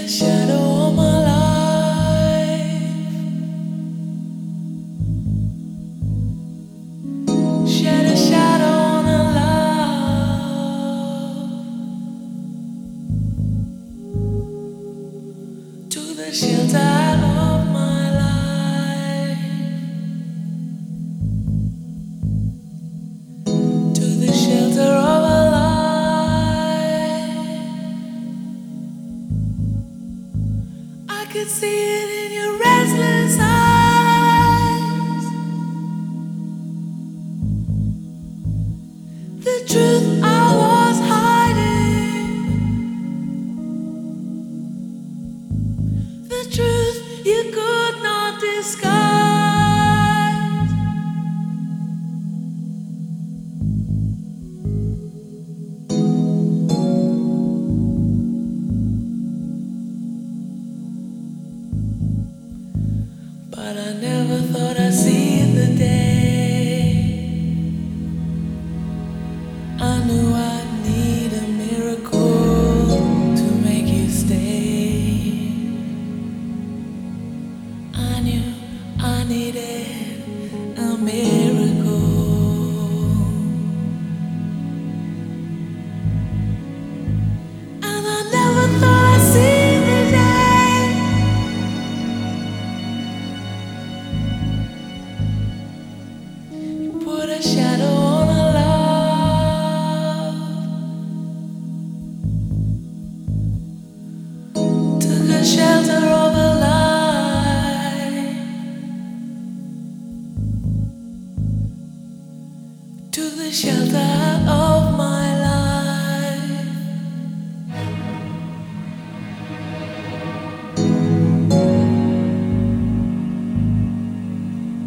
shadow of my life, shed a shadow on a love, to the shelter of my life, to the shelter of a life. I could see it in your restless eyes. The truth I was hiding, the truth you could not disguise. But I never thought I'd see the day. I knew I'd need a miracle to make you stay. I knew I needed a miracle. And I never thought I'd see the day. Put a shadow on a love, took a shelter of a life, to the shelter of my life.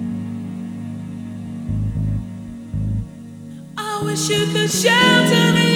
I wish you could shelter me.